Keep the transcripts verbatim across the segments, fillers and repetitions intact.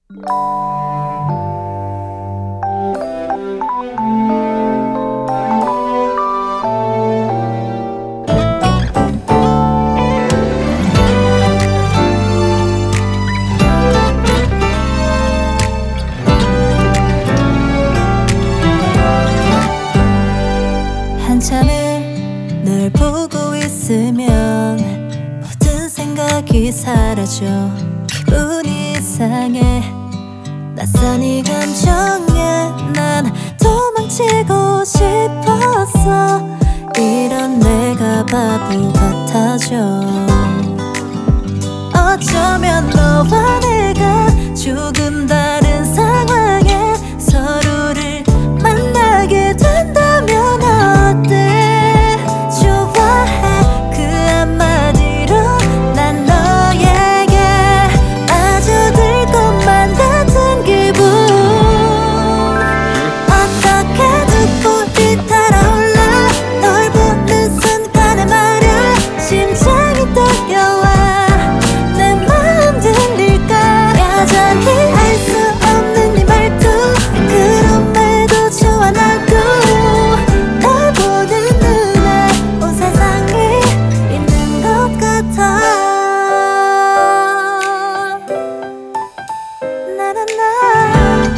한참을 널 보고 있으면 모든 생각이 사라져. 기분이 이상해. 낯선 이 감정에 난 도망치고 싶었어. 이런 내가 바보 같아져. 어쩌면 너와 내가 조금 다른 상황에 서로를 만나게 된다면 어때? 좋아해 그 한마디로 난 너에게 빠져들 것만 같은 기분. 어떻게 눈물이 달아올라 널 보는 순간에 말야 심장이 떨려와. 내 마음 들릴까 여전히 알 수 없는 네 말투. 그럼에도 좋아 나도 널 보는 눈에 온 세상이 있는 것 같아. 나나나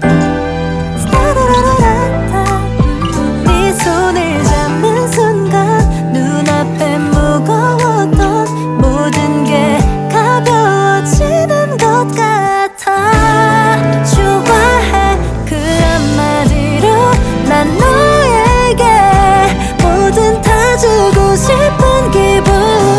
스타라라라라. 네 손을 잡는 순간 눈앞에 무거웠던 모든 게 가벼워지는 것 같아. 좋아해 그 한마디로 난 너에게 뭐든 다 주고 싶은 기분.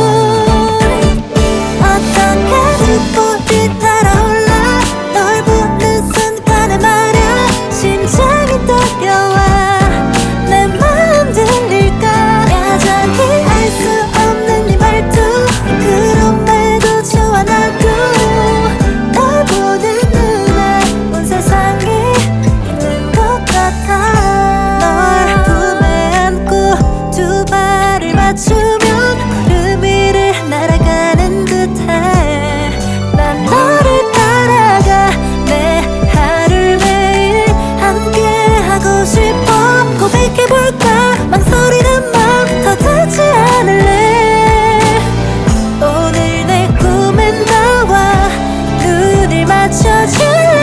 어떻게 눈물이 달아올라 널 보는 순간에 말야 심장이 떨려와. 내 마음 들릴까 여전히 알 수 없는 네 말투. 그럼에도 좋아 나도 널 보는 눈에 온 세상이 있는 것 같아. 널 품에 안고 두 발을 맞추면 구름 위를 날아가는 듯해. 난 너를 따라가 내 하루를 매일 함께하고 싶어. 고백해볼까 망설이는 맘 더 닿지 않을래. 오늘 내 꿈엔 너와 눈을 맞춰줄래.